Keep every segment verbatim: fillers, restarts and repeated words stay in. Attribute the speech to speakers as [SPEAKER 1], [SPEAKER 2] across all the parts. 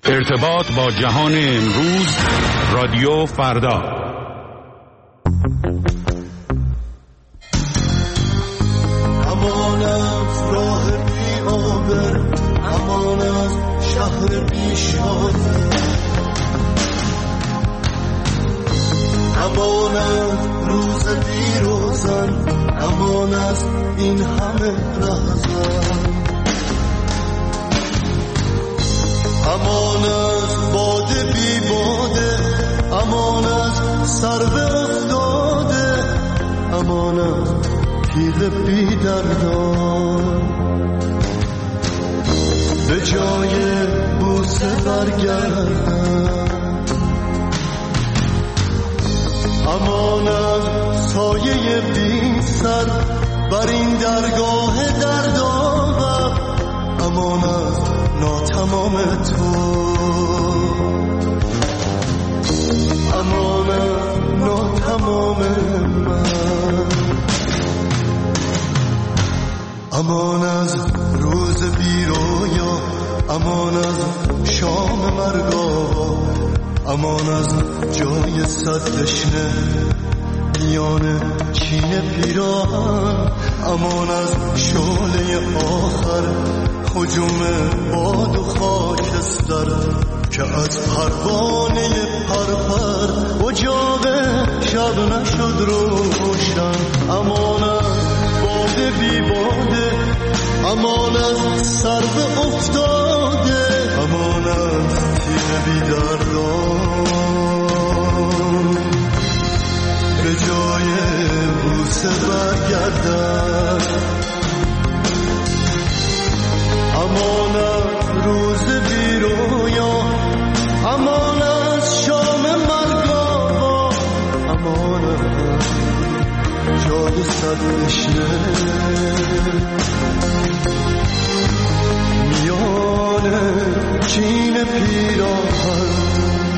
[SPEAKER 1] ارتباط با جهان امروز، رادیو فردا.
[SPEAKER 2] امان از راه بی آبر، امان از شهر بی شاده، امان از روز بی روزن، امان از این همه رهزن، امان از باده بی باده، امان از سرو افتاده، امان از تیغ بی دردان، به جای بوسه برگردن، امان از سایه بی سر بر این درگاه دردآور، امان از ناتمام تو، امان از ناتمام من، امان از روز بی رویا، امان از شام مرگاوا، امان از جای صد دشنه میان چین پیراهن، امان از شعله آخر هجوم باد و خاکستر که از پروانه پرپر اجاق شب نشد روشن، امان از باده بی باده، امان از سرو افتاده، امان از تیغ بی دردان، به جای بوسه برگردن، امان از روز بی رویا، امان از شام مرگاوا، امان از جای صد دشنه میان چین پیراهن.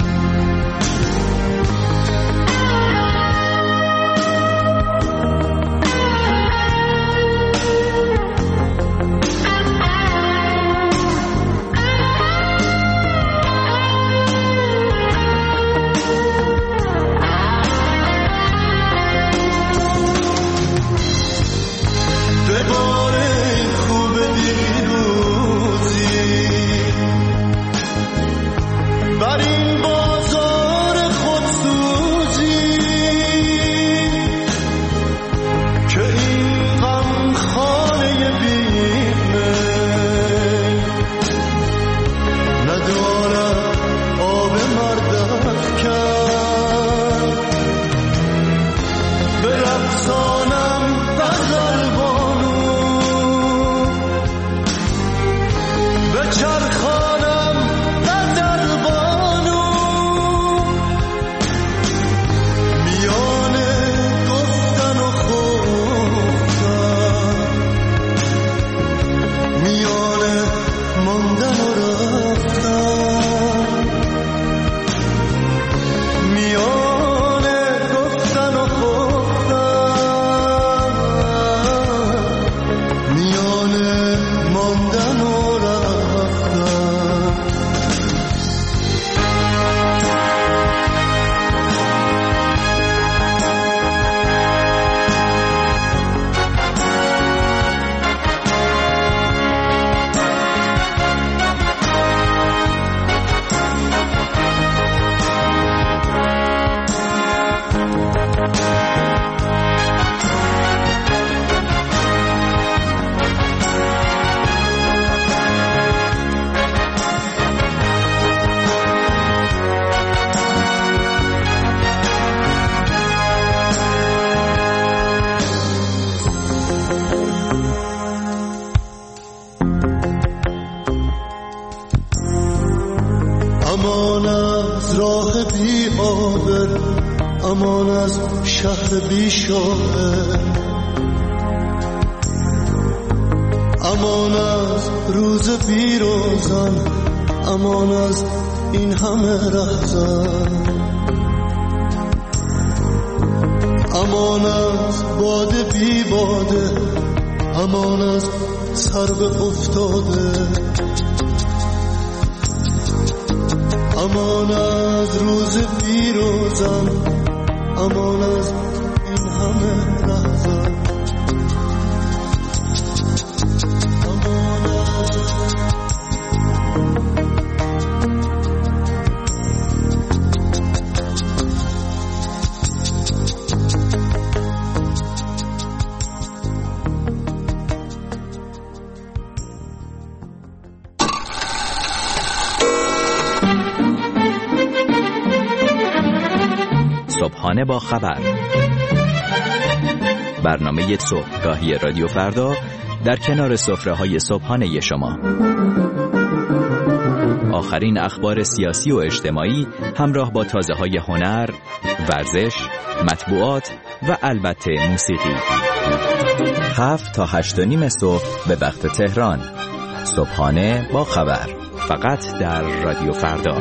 [SPEAKER 3] امان از راه بی آبر، امان از شهر بی شاعر، امان از روز بی روزن، امان از این همه رهزن، امان از باده بی باده، امان از سرو افتاده، امان از روز پیروزان، امان از این همه لحظات.
[SPEAKER 4] صبحانه با خبر، برنامه صبحگاهی رادیو فردا در کنار سفره‌های صبحانه شما. آخرین اخبار سیاسی و اجتماعی همراه با تازه‌های هنر، ورزش، مطبوعات و البته موسیقی. هفت تا هشت و نیم صبح به وقت تهران. صبحانه با خبر، فقط در رادیو فردا.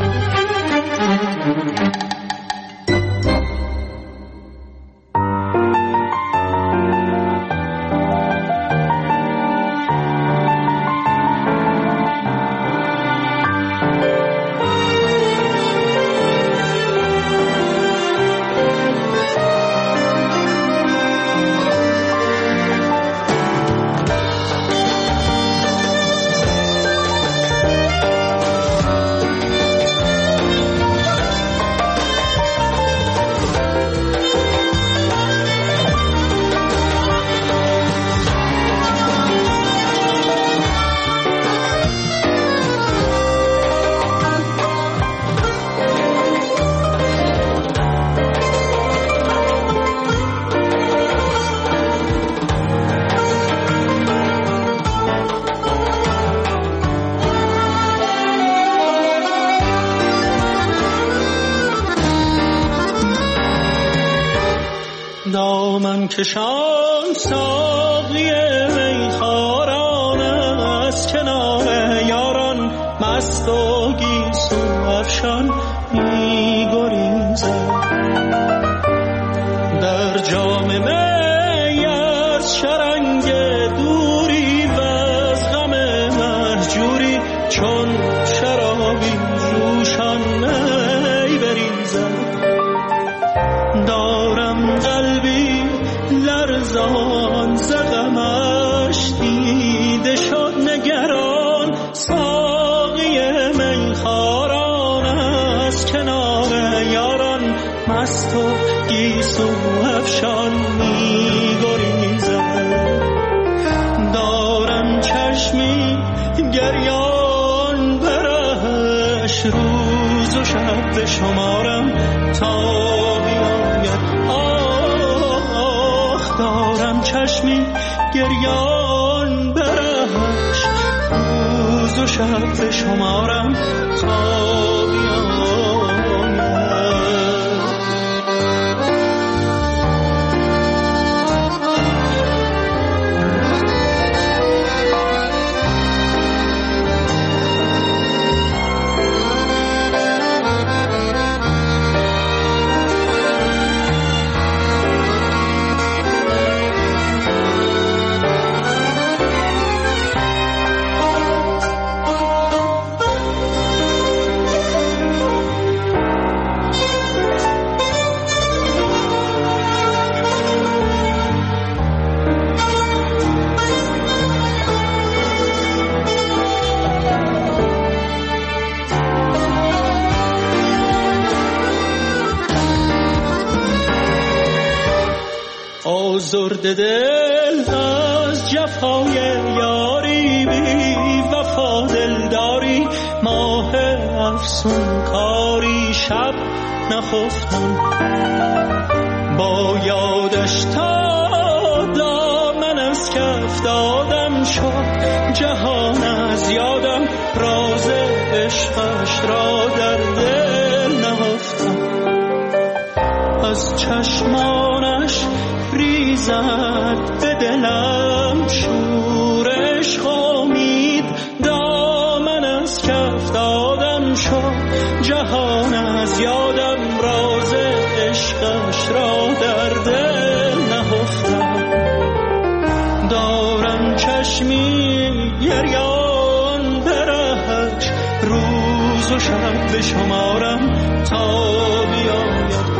[SPEAKER 5] دامن کشان ساقی میخواران، از کنار یاران مست و گیسو افشان می‌گریزد. در جام می از شرنگ دوری و از غم مهجوری، چون شرابی جوشان می بریزد. دارم قلبی لرزان ز غمش، دیده شد نگران ساقی میخواران، از کنار یاران مست و گیسو افشان می‌گریزد. دارم چشمی گریان برهش، روز و شب به شمارم تا دارم چشمی گریان برهش، روز و شب به شمارم تا آزرد دل از جفای یاری، بی وفا دلداری، ماه افسون کاری، شب نخفتم با یادش تا دامن از کف دادم شد جهان از یادم، راز عشقش را در دل نهفتم. از چشمانش ریزد به دلم شورش خامید، دامن از کف دادم شد جهان از یادم، راز عشقش را در دل نهفتم. دارم چشمی گریان برهش، روز روز و شب بشمارم تا بیاید.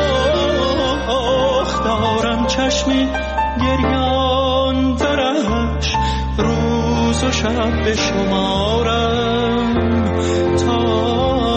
[SPEAKER 5] آخ دارم چشمی گریان درش، روز و شب بشمارم تا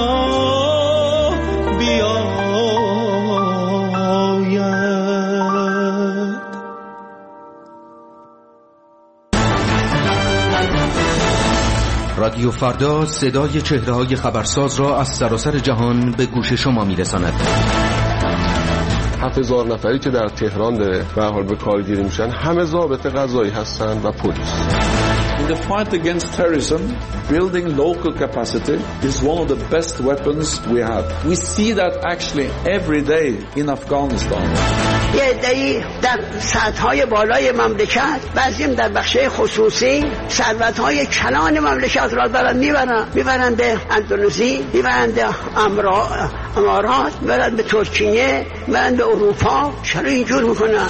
[SPEAKER 1] رادیو فردا صدای چهره‌های خبرساز را از سراسر جهان به گوش شما می‌رساند.
[SPEAKER 6] هفت هزار نفری که در تهران به حال به کارگیری میشن همه ضابط قضایی هستن و پلیس.
[SPEAKER 7] In the fight against terrorism, building local capacity is one of the best weapons we have. We see that actually every day in Afghanistan.
[SPEAKER 8] یه عده‌ای در سطح‌های بالای مملکت، بعضیم در بخش‌های خصوصی ثروت‌های کلان مملکت را دارن میبرن میبرن به اندونزی، میبرن به امارات، میبرن به ترکیه، میبرن به اروپا. چرا اینجور میکنن؟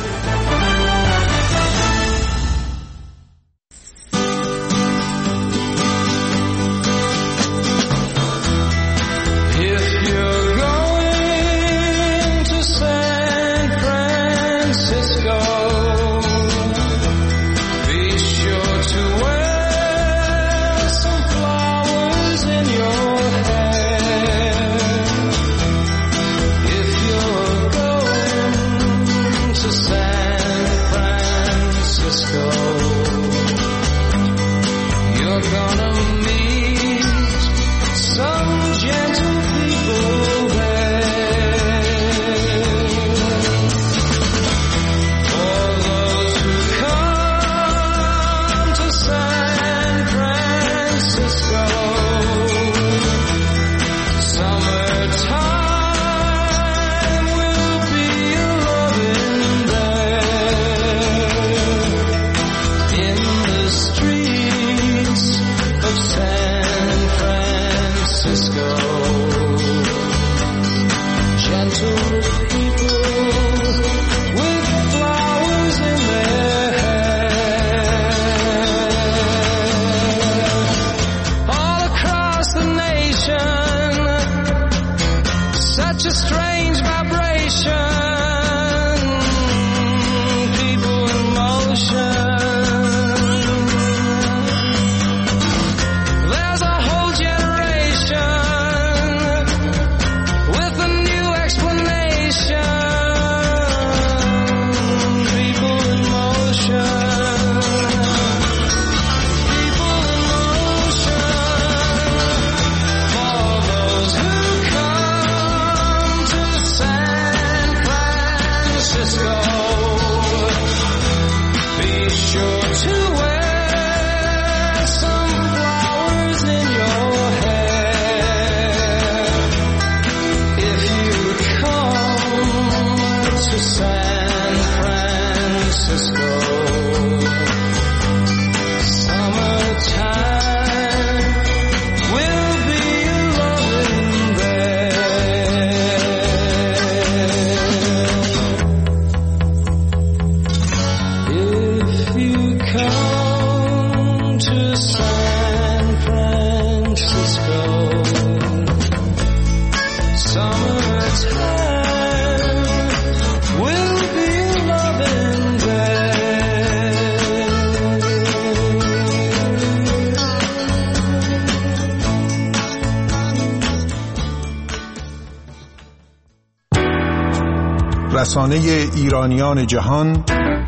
[SPEAKER 9] رسانه ایرانیان جهان،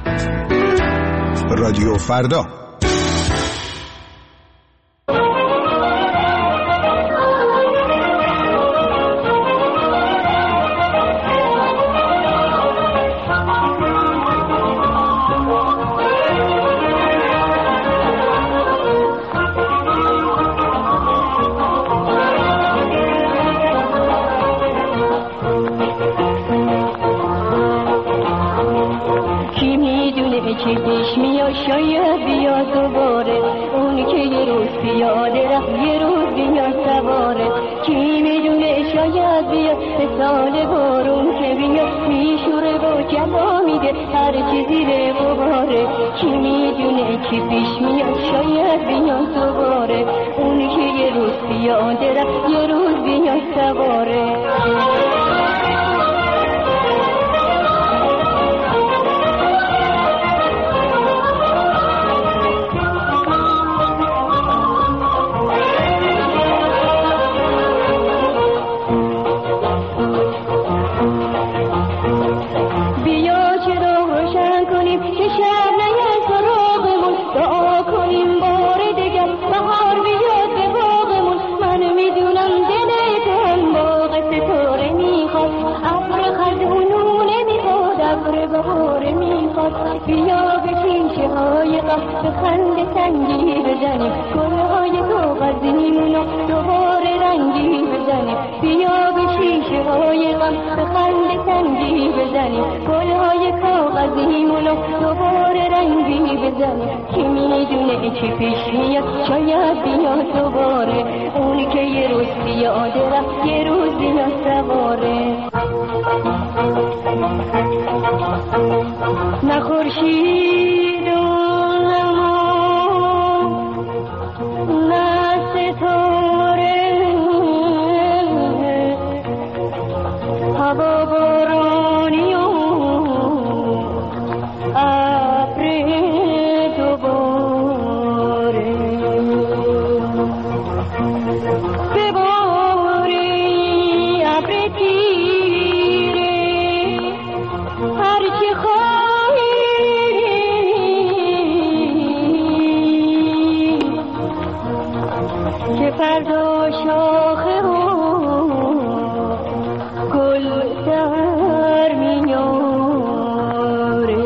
[SPEAKER 9] رادیو فردا.
[SPEAKER 10] پیش میاد شاید بیان دوباره اونی که یه روز بیاد رفت سواره بیا به شیشه های غم به خنده سنگی بزنیم گلهای کاغذیمونو دوباره رنگی بزنیم بیا به شیشه های غم به خنده سنگی بزنیم گلهای کاغذیمونو دوباره رنگی بزنیم کی میدونه چی پیش میاد شاید بیاد دوباره اونی که یه روز بیاده رفت یه روز بیاد سواره نه خورشید و نه ستاره هوا بارانی و ابر دوباره بباری ابر تیره هرچی خواهی که فردا شاخه و گل در میاره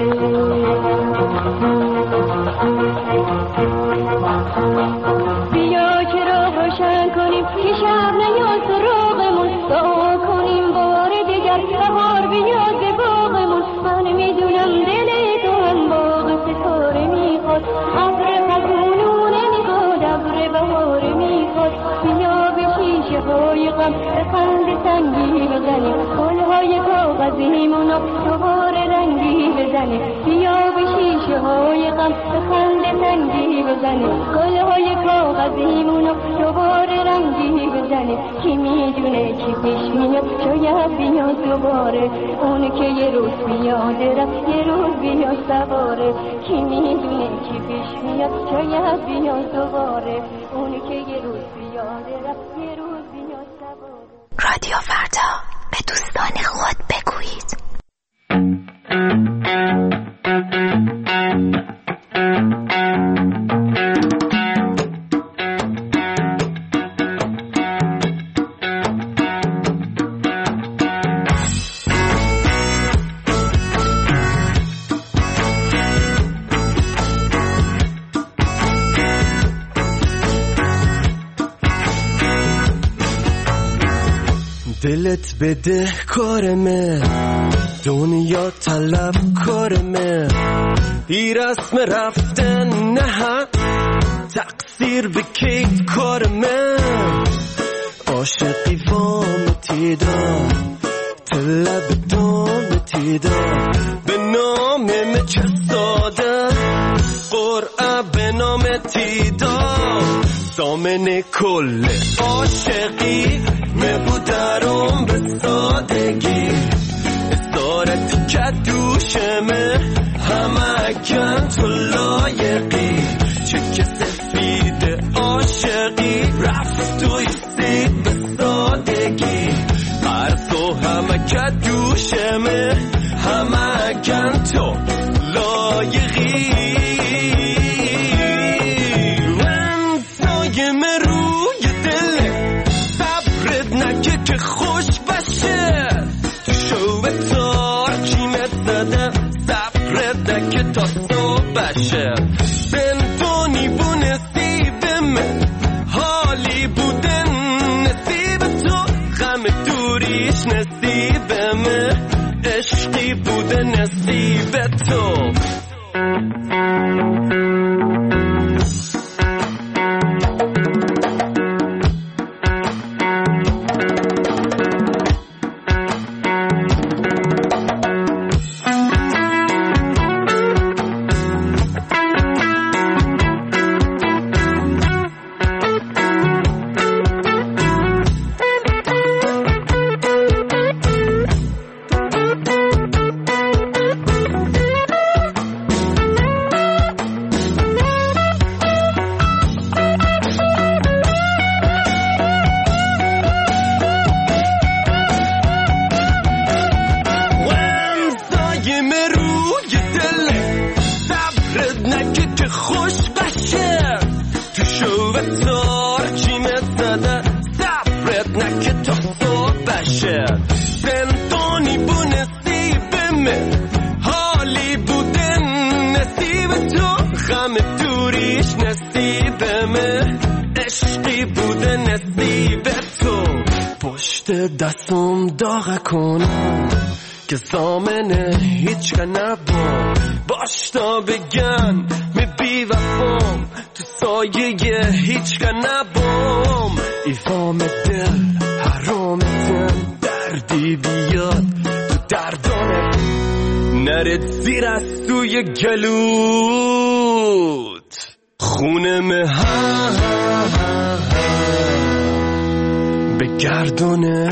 [SPEAKER 10] بیا که راه روشن کنیم که شب نیاد سراغمون دعا کنیم بار دیگر بهار بیاد به باغمون من میدونم دل تو هم باغ ستاره میخواد ابر خزونو نمیخواد ابر بهاره میخواد بیا به شیشه های غم به خنده سنگی بزنیم گلهای کاغذیمونو دوباره رنگی بزنیم بیا به شیشه های غم به خنده سنگی بزنیم گلهای کاغذیمونو دوباره رنگی بزنیم کی میدونه چی پیش میاد شاید بیاد دوباره اون که یه روز بیاده رفت یه روز بیاد سواره کی میدونه چی پیش میاد شاید بیاد دوباره اون که یه روز بیاده رفت یه روز بیاد سواره.
[SPEAKER 11] رادیو فردا، به دوستان خود بگویید.
[SPEAKER 3] دلت بده کارمه دنیا طلب کارمه ای رسم رفتن نه تقصیر به کیف کارمه عاشقی وامتی دار طلب دامتی دار به نام چه ساده قرعه به نامتی دار دامن کل عاشقی مبودرم به سادگی اسارتی که دوشمه همه کن تو لایقی چک سفید عاشقی رفت و ایستید به سادگی هر تو همه که دوشمه همه کن تو لایقی که خوش باشه تو شو تار کیمت زده صبر که تا صبح بشه بندونی بو نصیبمه حالی بودن نصیب تو غم دوریش نصیبمه عشقی بوده نصیب تو که تا صبح بشه زندانی بو نصیبمه حالی بودن نصیب تو غم دوریش نصیبمه عشقی بوده نصیب تو پشت دستم داغ کنم که زامنه هیچ که نبام باش تا بگن می بی وفام تو سایه هیچ که نبام ایفام دل حرام تن دردی بیاد تو دردانه نرد زیر از توی گلوت خونه مه ها به گردونه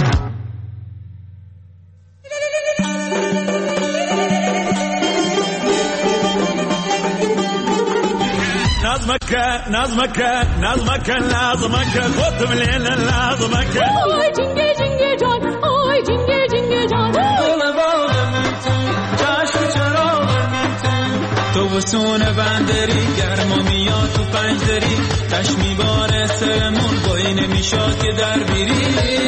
[SPEAKER 5] نظمك نظمك نظمك لازمك خد من الليل لازمك
[SPEAKER 10] آی جنگه جنگه جان آی جنگه جنگه جان
[SPEAKER 5] دل باغم تو چشم چراغم تو وسون بندری گرما میاد تو پنجدری تش میباره سرمون بایی نمیشاد که در بیری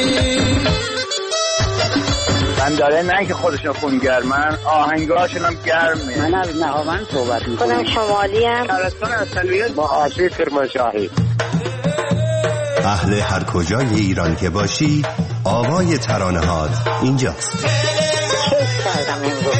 [SPEAKER 12] من داره نه که خودشون خونگرمن آهنگاشون هم گرمه.
[SPEAKER 8] من از نهاوند صحبت میکنم.
[SPEAKER 11] خودم شمالی هم
[SPEAKER 12] شهرستان اصلیت با آشی کرمانشاهی.
[SPEAKER 13] اهل هر کجای ایران که باشی آوای ترانه هات اینجاست.
[SPEAKER 11] کیف کردم امروز.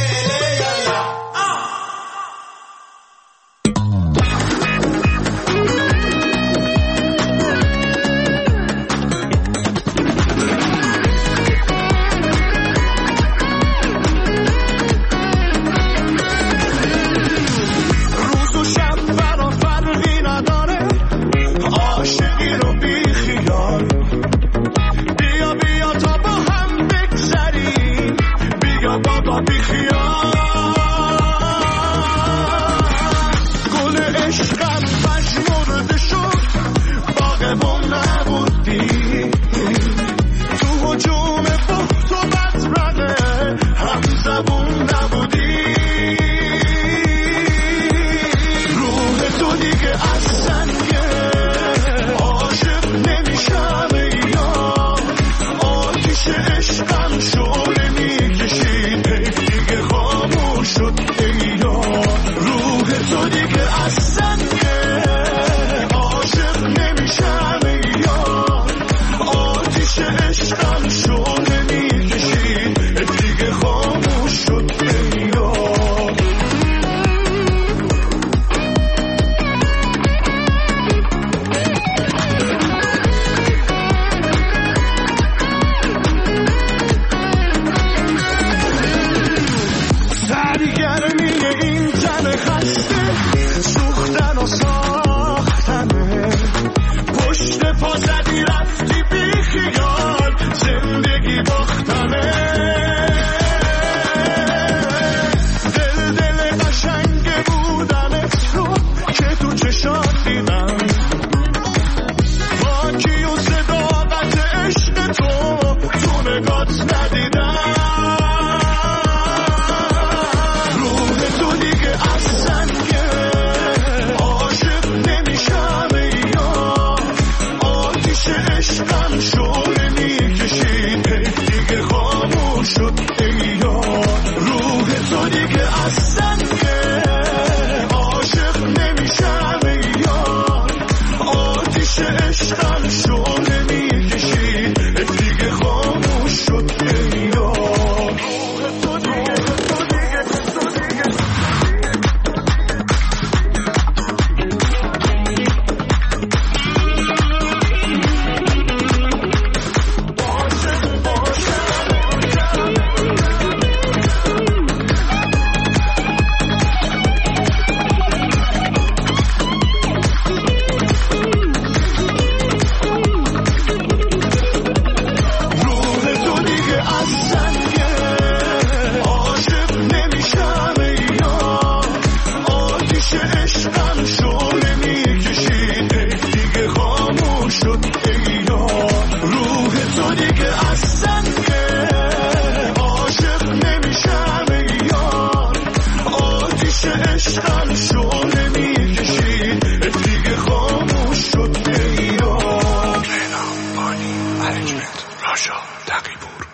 [SPEAKER 3] راشا تقی‌پور.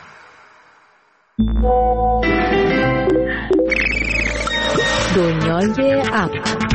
[SPEAKER 14] دنیای اپ.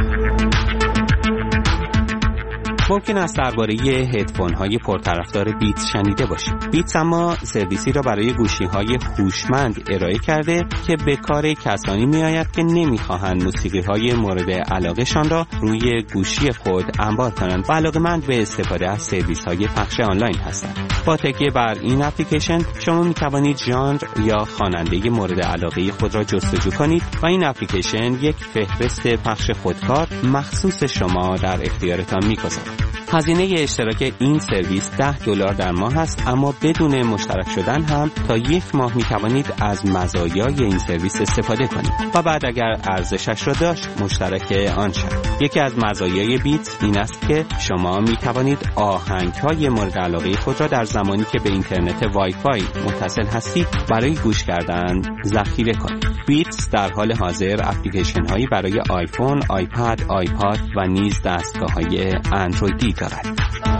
[SPEAKER 15] ممکن است درباره هدفون های پرطرفدار بیتس شنیده باشید. بیتس اما سرویسی را برای گوشی های هوشمند ارائه کرده که به کار کسانی می آید که نمی خواهند موسیقی های مورد علاقهشان را روی گوشی خود انبار کنند و علاقه‌مند به استفاده از سرویس های پخش آنلاین هستند. با تکیه بر این اپلیکیشن شما می توانید ژانر یا خواننده مورد علاقه خود را جستجو کنید و این اپلیکیشن یک فهرست پخش خودکار مخصوص شما در اختیارتان می‌گذارد. هزینه اشتراک این سرویس ده دلار در ماه است، اما بدون مشترک شدن هم تا یک ماه می توانید از مزایای این سرویس استفاده کنید و بعد اگر ارزشش را داشت مشترک آن شد. یکی از مزایای بیتس این است که شما می توانید آهنگ‌های مورد علاقه خود را در زمانی که به اینترنت وای فای متصل هستید برای گوش کردن ذخیره کنید. بیتس در حال حاضر اپلیکیشن هایی برای آیفون، آیپد، آیپاد و نیز دستگاه های اندرویدی دارد.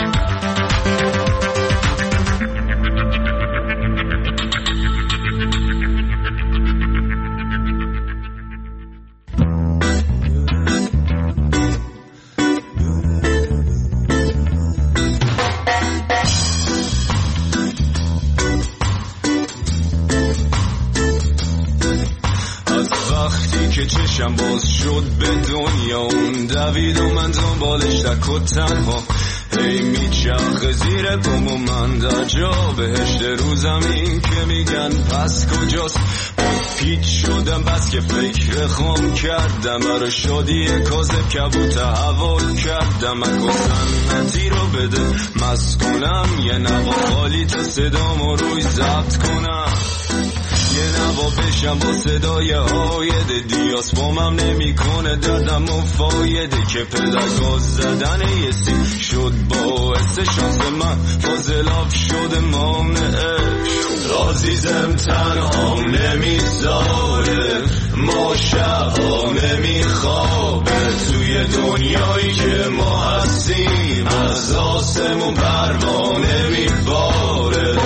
[SPEAKER 3] که چشم باز شد به دنیا اون دوید و من دنبالش تک و تنها هی میچرخه زیر پام و من در جا بهشت رو زمین که میگن پس کجاست. پیچ شدم بس که فکر خام کردم برای شادی کاذب کبوت حوال کردم اکو سنتی رو بده مست کنم یه نوا خالی تا صدامو روی ضبط کنم یه نوا بشم با صدای آیده دیاس بامم نمی کنه دردم و فایده که پدرگاز زدن یه سیم شد باعث شانس من فاضلاب شده مانعش عزیزم تنها نمیذاره ما شبها نمیخوابه توی دنیایی که ما هستیم از آسمون پروانه میباره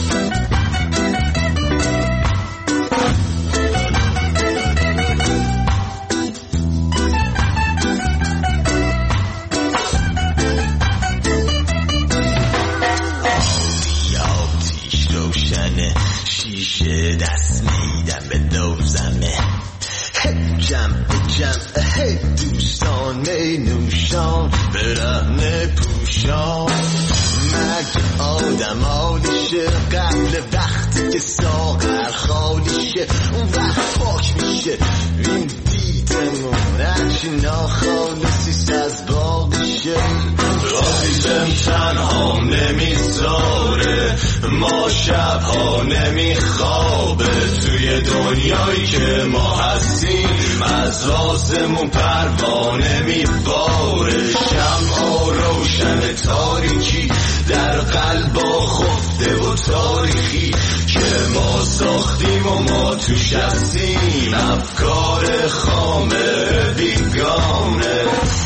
[SPEAKER 2] شیشه دست میدم به دوزمه جمع جمع هی دوستان می نوشان برهنه پوشان مگه آدم حالیشه قبل وقتی که ساغر خالیشه اون وقت پاک میشه این دیدمون هرچی ناخالصیست از باقیشه عزیزم تنها نمیذاره ما شبها نمیخوابه توی دنیایی که ما هستیم از آسمون پروانه میباره شمعا روشن تاریکی در قلبا خفته و تاریخی که ما ساختیم و ما توش هستیم افکار خامه بیگانه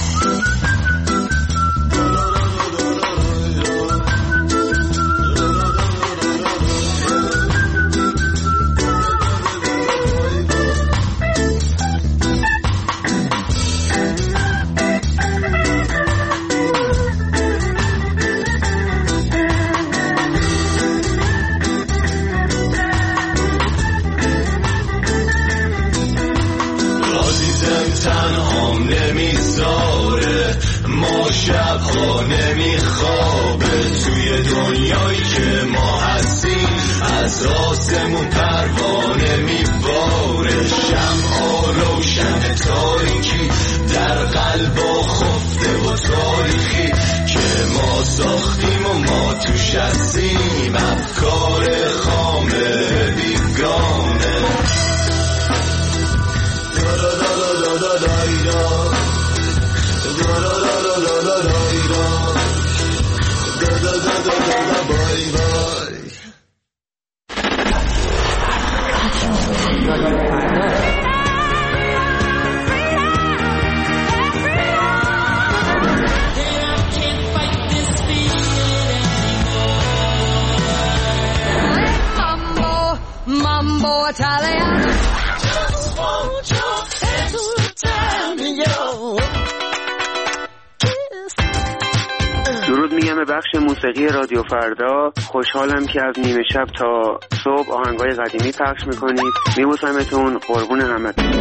[SPEAKER 2] تنهام نمیذاره ما شبها نمیخوابه توی دنیایی که ما هستیم از آسمون پروانه میباره شمعا روشن تاریکی در قلبا خفته و تاریخی که ما ساختیم و ما توش هستیم افکار خامه بیگانه
[SPEAKER 14] Italian. Just want your hand to tell me yo.
[SPEAKER 16] درود میگم به بخش موسیقی رادیو فردا. خوشحالم که از نیمه شب تا صبح آهنگای قدیمی پخش میکنید. میبوسمتون، قربون همتون.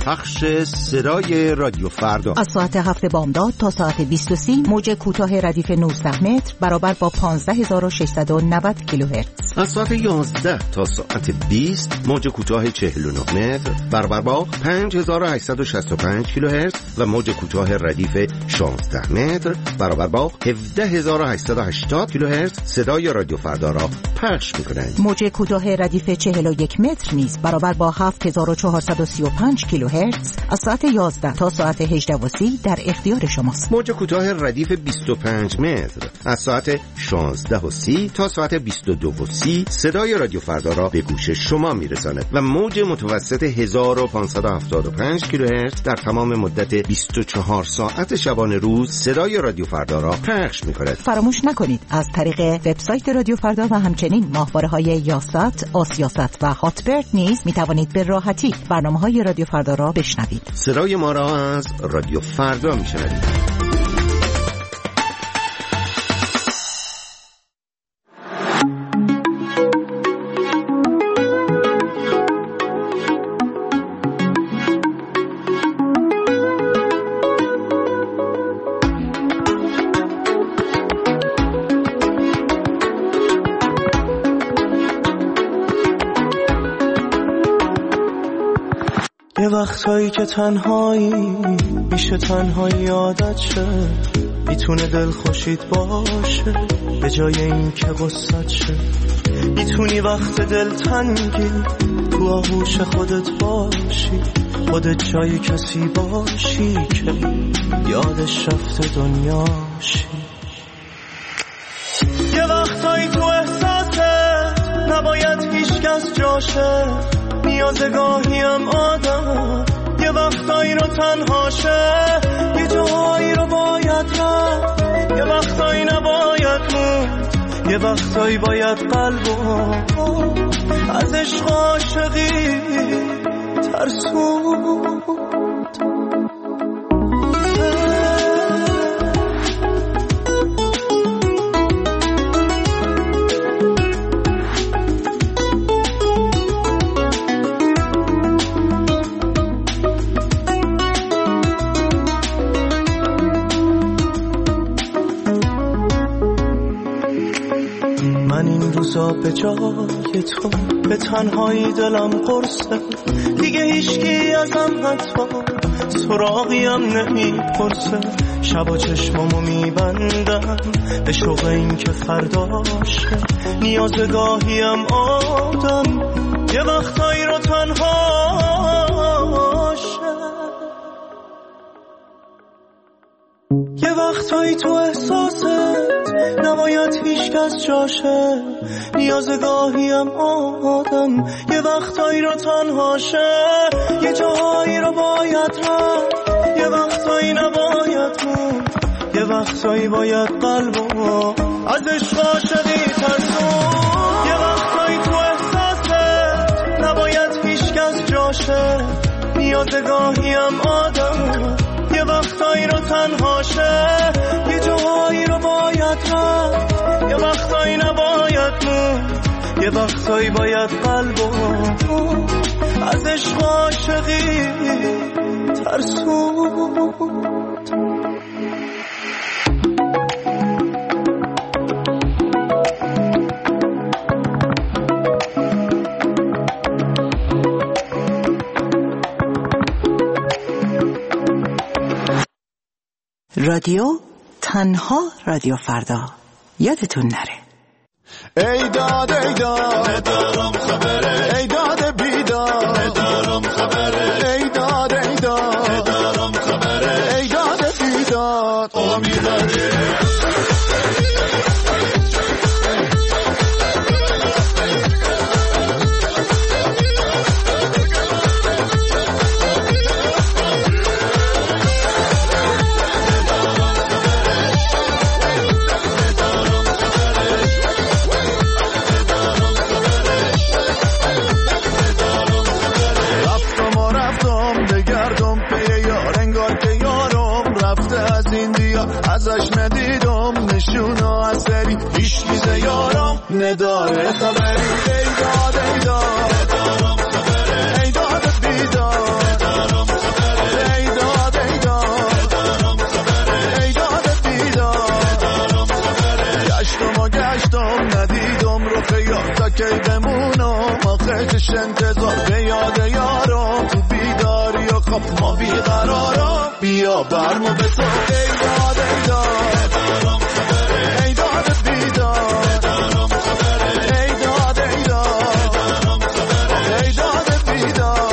[SPEAKER 9] پخش صدای رادیو فردا
[SPEAKER 17] از ساعت هفت بامداد تا ساعت بیست و سه موج کوتاه ردیف نوزده متر برابر با پانزده هزار و ششصد و نود کیلوهرتز.
[SPEAKER 9] از ساعت یازده تا ساعت بیست موج کوتاه چهل و نه متر برابر با پنج هزار و هشتصد و شصت و پنج کیلوهرتز و موج کوتاه ردیف شانزده متر برابر با هفده هزار و هشتصد و هشتاد کیلوهرتز صدای رادیو فردا را پخش می‌کنند.
[SPEAKER 17] موج کوتاه ردیف چهل و یک متر نیز برابر با هفت هزار و چهارصد و سی و پنج کیلوهرتز از ساعت یازده تا ساعت هجده و سی در اختیار شماست.
[SPEAKER 9] موج کوتاه ردیف بیست و پنج متر از ساعت شانزده و سی تا ساعت بیست و دو و سی صدای رادیو فردا را به گوش شما میرساند و موج متوسط هزار و پانصد و هفتاد و پنج کیلوهرتز در تمام مدت بیست و چهار ساعت شبانه روز صدای رادیو فردا را پخش می‌کند.
[SPEAKER 17] فراموش نکنید از طریق وبسایت رادیو فردا و همچنین ماهواره‌های یاست، آسیاست و هاتبرد نیز می‌توانید به راحتی برنامه‌های رادیو فردا را بشنوید.
[SPEAKER 9] صدای ما را از رادیو فردا می‌شنوید.
[SPEAKER 2] یه وقتایی که تنهایی میشه تنهایی عادت شه، میتونه دل خوشید باشه به جای این که غصت شه. میتونی وقت دل تنگی تو آغوش خودت باشی، خودت جای کسی باشی که یادش رفته دنیاشی. یه وقتایی تو احساست نباید هیچ کس جاشه، نیازه گاهیم آدم یه وقتایی رو تنهاشه، یه جاهایی رو باید رفت، یه وقتایی نباید موند، یه وقتایی باید قلبو از عشق عاشقی ترسوند. به جای تو به تنهایی دلم قرصه، دیگه هیچکی ازم حتی سراغیم نمیپرسه. شبا چشمامو میبندم به شوق این که فرداشه، نیاز گاهیم آدم یه وقتایی رو تنهاشه. یه وقتایی تو احساست نباید هیچ کس جاشه، نیاز گاهیم آدم یه وقتایی رو تنهاشه، یه جاهایی رو باید رفت، یه وقتایی نباید موند، یه وقتایی باید قلبو از عشق عاشقی ترسون. یه وقتایی تو احساست نباید هیچ کس جاشه، نیاز گاهیم آدم یه وقتایی رو تنهاشه، یه جاهایی رو باید رفت، یه وقتایی نباید موند، یه وقتایی باید قلبو از عشق عاشقی ترسوند.
[SPEAKER 17] رادیو تنها رادیو فردا، یادتون نره.
[SPEAKER 2] ای داد ای داد ندارم خبره، ای داد بیداد ندارم خبره، ای داد ای داد ندارم خبره، ای داد بیداد امیداره. ازش ندیدم نشونو از دری، هیچ چیز یارم نداره خبری. ای داد ای داد ندارم خبره، ای داد بیداد ندارم خبره. تا کی بمونم آخه چش انتظار به یاد یارم تو بیداری و خواب ما بیقرارم بیا برمو به تو ای داد ای داد ای داد بیدار ای داد ای داد ای داد بیدار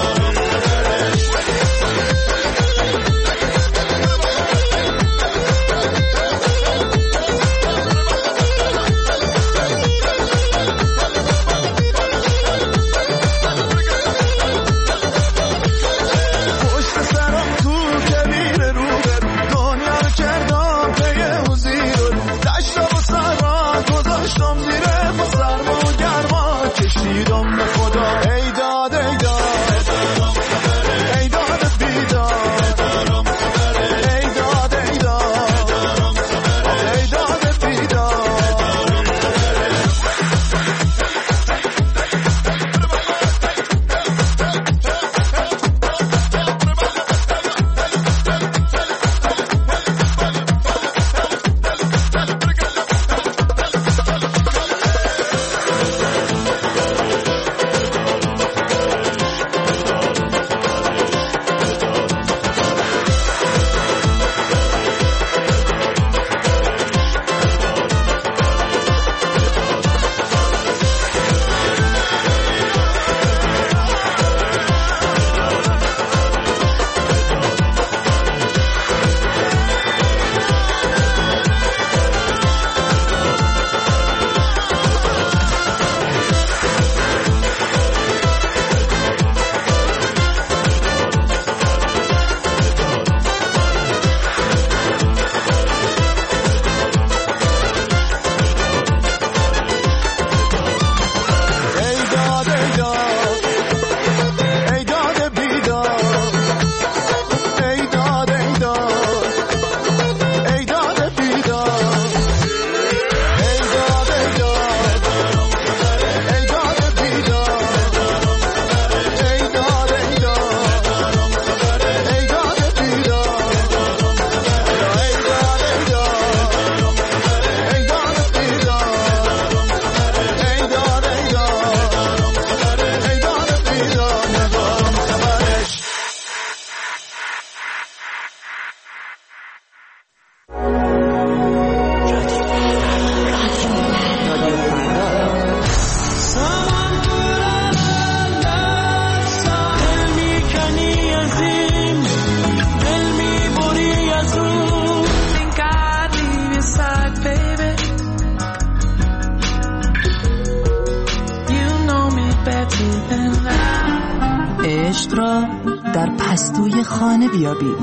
[SPEAKER 17] بیابید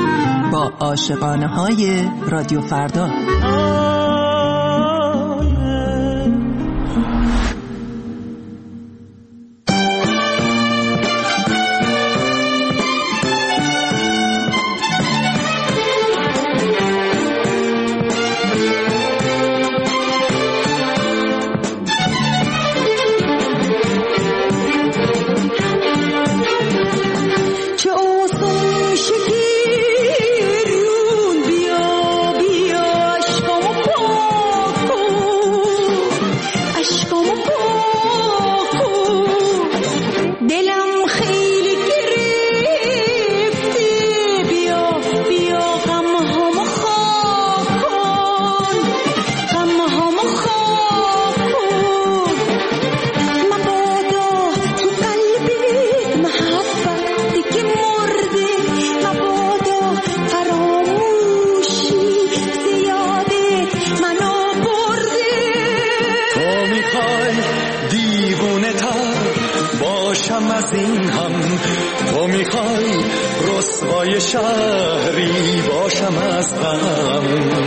[SPEAKER 17] با عاشقانه های رادیو فردا.
[SPEAKER 2] شهری باشم از غم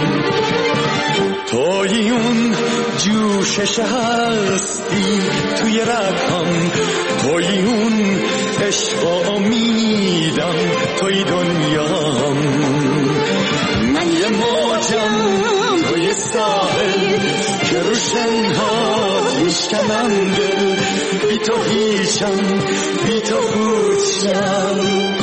[SPEAKER 2] توی اون جوشش هستی توی رگم توی اون عشق و امیدم توی دنیام من یه موجم توی ساحل که رو شنهات میشکنم دل بی تو هیچم بی تو هوشم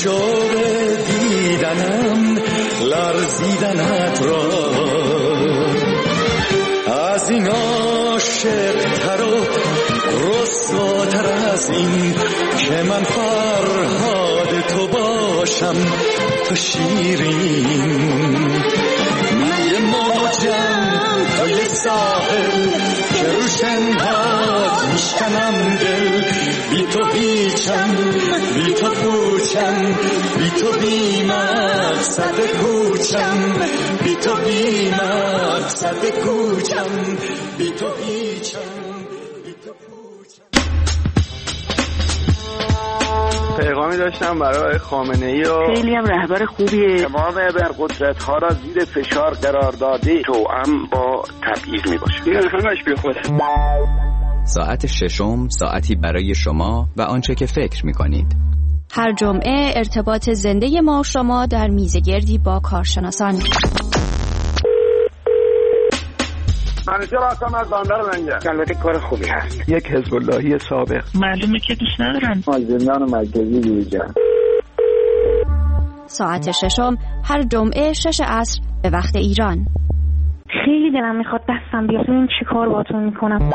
[SPEAKER 2] شوق دیدنم لرزیدنت را، از این عاشق تر و رسواتر از این که من فرهاد تو باشم تو شیرین. من یه موجم تو یه ساحل که رو شنهات میشکنم دل، بی تو هیچم بی تو پوچم، بی تو بی مقصد کوچم، بی تو بی مقصد کوچم، بی تو هیچم بی تو پوچم.
[SPEAKER 16] پیغامی داشتم برای خامنه‌ای و
[SPEAKER 12] خیلی هم رهبر خوبیه.
[SPEAKER 16] تمام ابرقدرت‌ها را زیر فشار قرار داده، توأم با تبعیض میباشه. این همش بی خوده.
[SPEAKER 4] ساعت ششم ساعتی برای شما و آنچه که فکر می‌کنید.
[SPEAKER 18] هر جمعه ارتباط زنده ما و شما در میزگردی با کارشناسان.
[SPEAKER 16] منیجر هستم از بندر منگه. البته کار خوبی هست.
[SPEAKER 8] یک حزب اللهی سابق.
[SPEAKER 12] معلومه که دوست ندارن.
[SPEAKER 16] مازندران مرکزی دیجا.
[SPEAKER 18] ساعت ششم هر جمعه شش عصر به وقت ایران.
[SPEAKER 19] خیلی دلم میخواد دستم بیاد ببین چی کار باهاتون میکنم.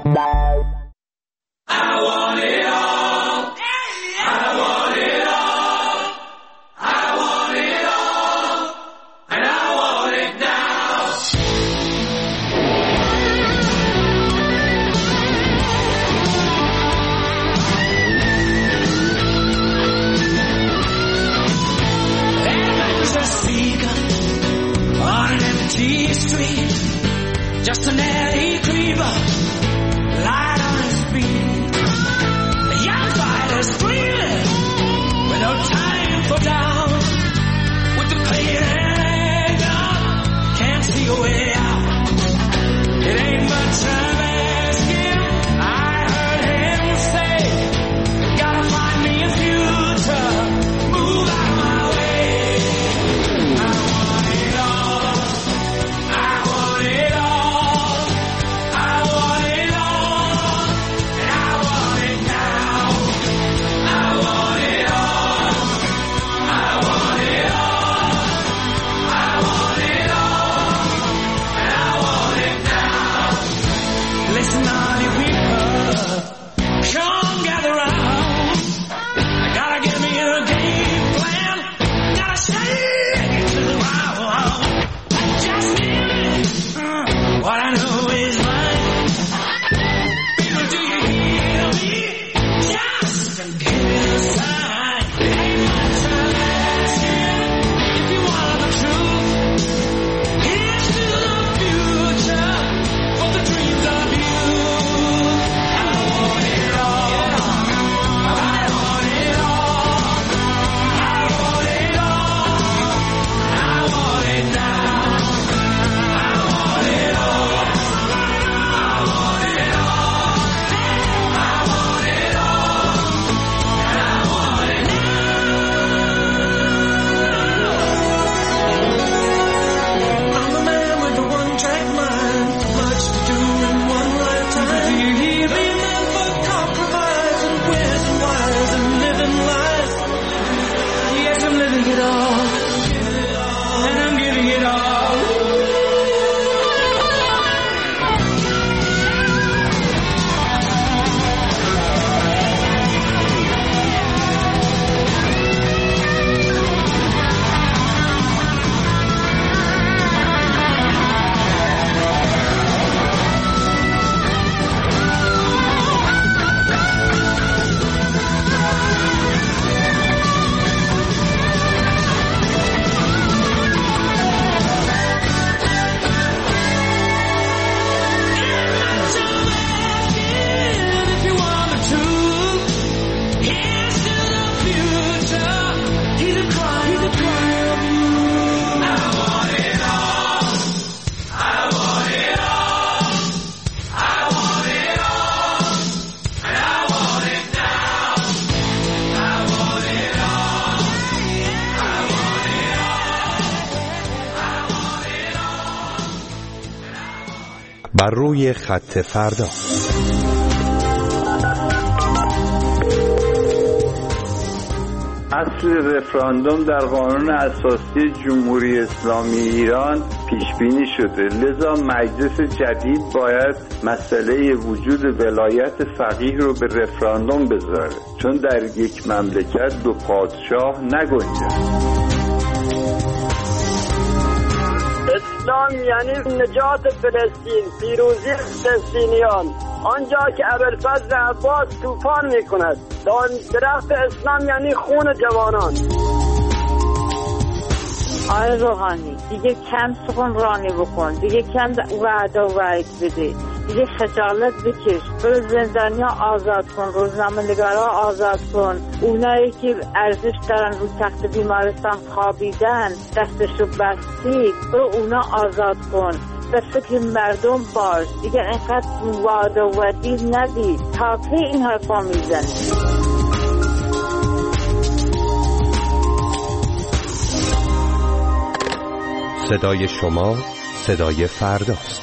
[SPEAKER 14] Just an alley creeper, light on his feet. A young fighter screaming with no time for doubt. With the pain and gun, can't see a way out. It ain't much of asking. I heard him say, gotta find me a future, move out of my way. I want it all, I want it all.
[SPEAKER 13] بر روی خط فردا.
[SPEAKER 20] اصل رفراندوم در قانون اساسی جمهوری اسلامی ایران پیش بینی شده، لذا مجلس جدید باید مسئله وجود ولایت فقیه رو به رفراندوم بذاره، چون در یک مملکت دو پادشاه نگنجد.
[SPEAKER 21] اسلام یعنی نجات فلسطین، پیروزی فلسطینیان. آنجا که ابوالفضل عباس طوفان میکند، درخت اسلام یعنی خون جوانان.
[SPEAKER 22] آقای روحانی دیگه کم سخنرانی بکن، دیگه کم وعده و وعید بده، دیگه خجالت بکش، برو زندانیا آزاد کن، روزنامه‌نگارا آزاد کن، اونایی که ارزش دارن رو تخت بیمارستان خوابیدن دستشو بستی، برو اونا آزاد کن. به فکر مردم باش، دیگه اینقدر وعده و وعید ندی. تا کی این حرفا میزنی؟
[SPEAKER 13] صدای شما صدای فرداست.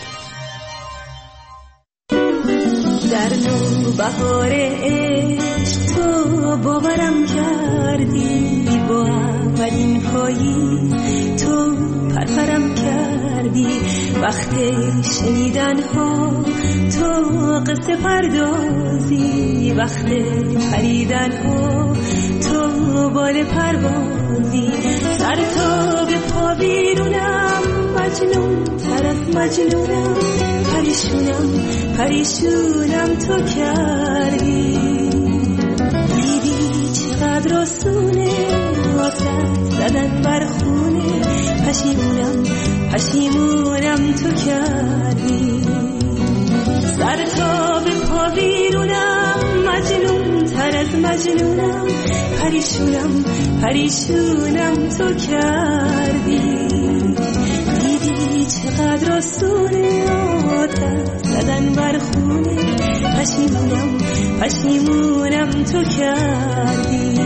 [SPEAKER 23] در نوبهار عشق تو باورم کردی، با اولین پایی تو پرپرم کردی، وقت شنیدن ها تو قصه پردازی، وقت پریدن ها تو بال پروازی، سر تا به پا بیرونم، مجنون تر از مجنونم، پریشونم پریشونم تو کردی. دیدی چقدر آسونه واسه زدن بر خونه، پشیمونم پشیمونم تو کردی. سر تا به پا بیرونم، مجنون تر از مجنونم، پریشونم پریشونم تو کردی. دیدی چقدر آسونه آتش زدن بر خونه، پشیمونم پشیمونم تو کردی.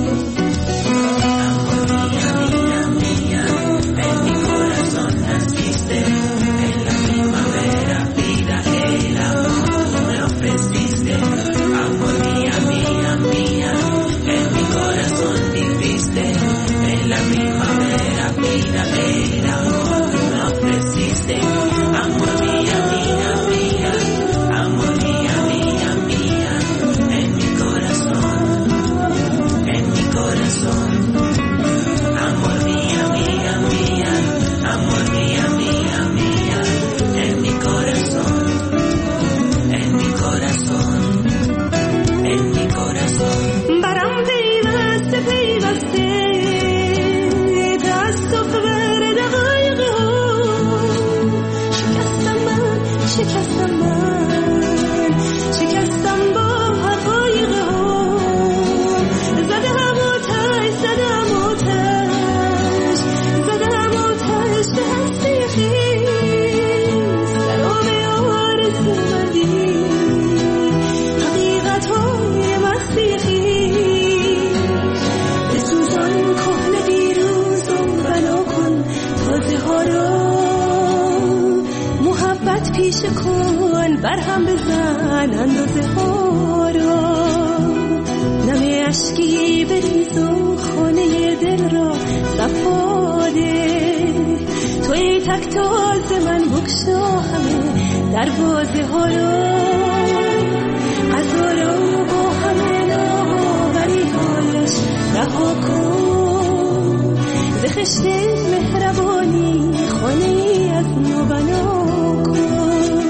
[SPEAKER 23] برهم بزن اندازه ها را، نمی عشقی بریز و خانه دل را صفاده. توی تک تاز من بکشا همه دروازه ها را، غذا را با همه ناوری حالش رها کن. ز خشت مهربانی خانه از نو بنا کن.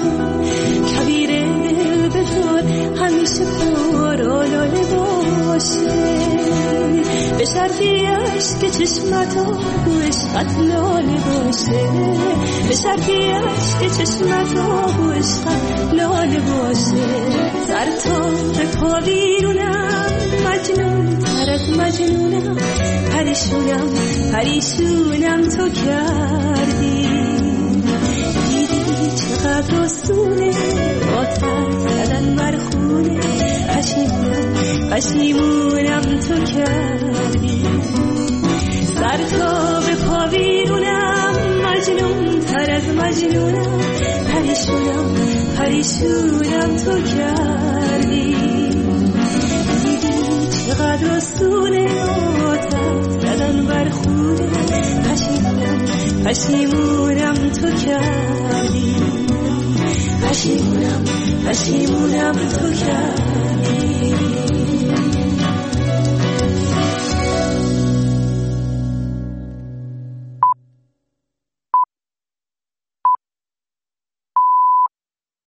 [SPEAKER 23] همیشه پر آلاله باشه، به شرطی عشق که چشمتا گو عشقت لاله باشه، به شرطی عشق که چشمتا گو عشقت لاله باشه. سر تا به پا بیرونم، مجنون تر از مجنونم، پریشونم پریشونم تو کردی. دیدی چقدر آسونه آتش زدن بر خونه، پشیمونم پشیمونم تو کردی. سر تا به پا بیرونم، مجنون تر از مجنونم، پریشونم پریشونم تو کردی. دیدی چقدر آسونه گذاشتن بر خونه. پشیمونم پشیمونم تو کردی، پشیمونم پشیمونم تو کردی.